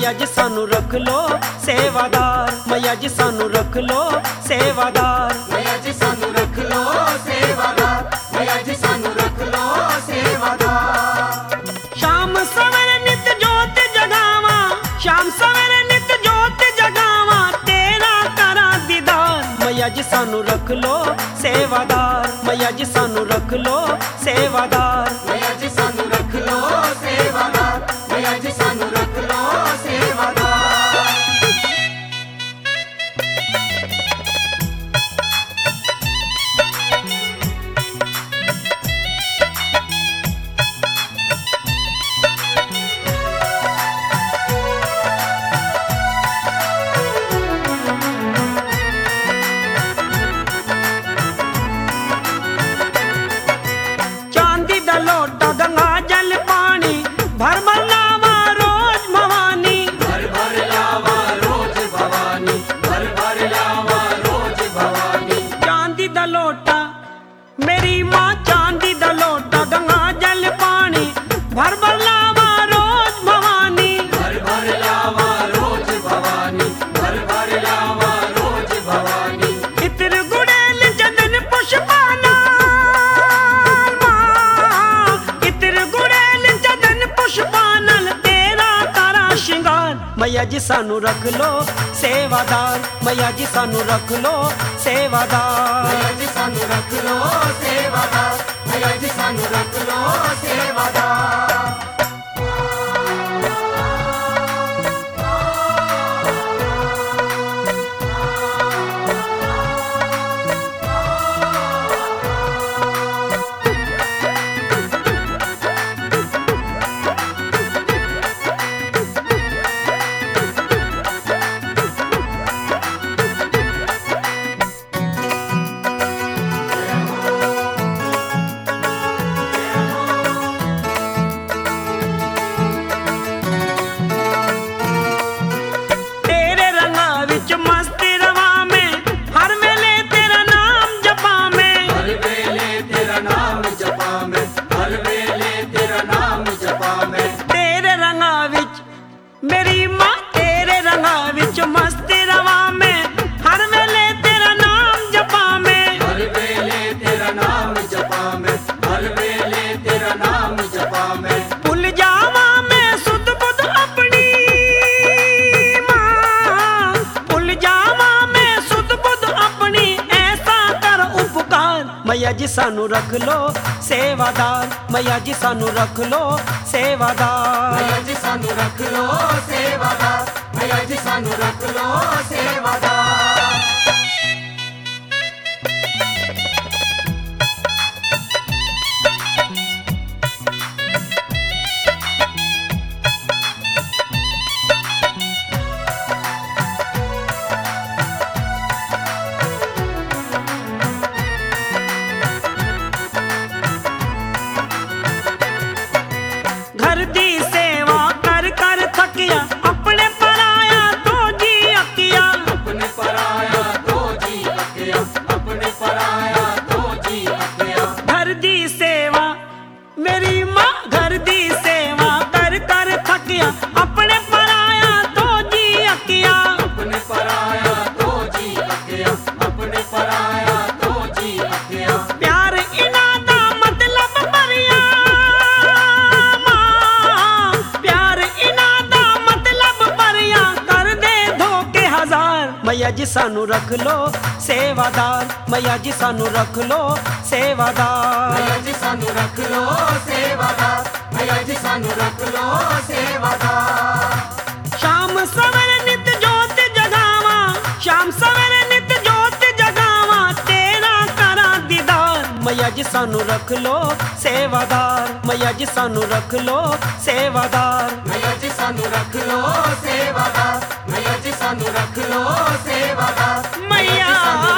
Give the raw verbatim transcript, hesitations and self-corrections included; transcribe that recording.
मैया जी सानू रख लो सेवादार, मैया जी सानू रख लो सेवादार, मैया जी सानू रख लो सेवादार, मैया जी सानू रख लो सेवादार। शाम सवेरे नित जोत जगावा, शाम सवेरे नित जोत जगावा, तेरा करा दीदार, मैया जी सानू रख लो सेवादार, मैया जी सानू रख लो सेवादार, मैया जी सानू रख लो सेवादार, मैया जी सानू रख लो सेवादार। चांदी दा लोटा गंगा जल पानी भर भर लावा रोज भवानी, भर भर लावा रोज भवानी, भर भर लावा रोज भवानी। चांदी दा लोटा मेरी माँ, चांदी दा लोटा गंगा जल पानी भर भर लावा रोज भवानी, भर भर लावा रोज भवानी, भर भर लावा रोज भवानी। इत्र गुड़ेल जदन पुष्पाना माँ, इत्र गुड़ेल जदन पुष्पानल, तेरा तारा श्रृंगार, मैया जी सानू रख लो सेवादार, मैया जी सानू रख लो सेवादार, मैया जी सानू रख लो सेवादार, मैया जी सानू रख लो सेवादार। तेरे रंगा विच मस्त रवा में, हर वेले तेरा नाम जपा में, हर वेले तेरा नाम जपा मैं, हर वेले तेरा नाम जपा मैं। तेरे रंगा विच मेरी माँ, तेरे रंगा विच मस्त रवा में, हर वेले तेरा नाम जपा में, हर वेले तेरा नाम जपा मैं, हर वेले तेरा नाम जपा मैं। भूल जावा मैं सुध बुध अपनी माँ, भूल जावा मैं सुध बुध अपनी, ऐसा कर उपकार, मैया जी सानू रख लो सेवादार, मैया जी सानू रख लो सेवादार, मैया जी सानू रख लो सेवादार, मैया जी सानू रख लो सेवादार। घर दी सेवा कर कर थकिया, अपने पराया तो जी अकिया, अपने पराया तो जी अकिया, अपने पराया तो जी अकिया। घर दी सेवा मेरी माँ, घर दी सेवा कर कर थकिया, अपने पराया तो जी अकिया, अपने पराया तो जी अकिया, अपने पराया तो जी अकिया। प्यार इनादा मतलब परिया माँ, प्यार इनादा मतलब परिया, कर दे धोखे हजार, मैया जी सानू रख लो सेवादार, मैया जी सानू रख लो सेवादार, मैया जी सानू रख लो सेवादार, मैया जी सानू रख लो सेवादार। शाम सवेरे नित जोत जगावा, शाम सवेरे नित जोत जगावा, तेरा करा दीदार, मैया जी सानू रख लो सेवादार, मैया जी सानू रख लो सेवादार, मैया जी सानू रख लो सेवादार, मैया जी सानू रख लो सेवादार, मैया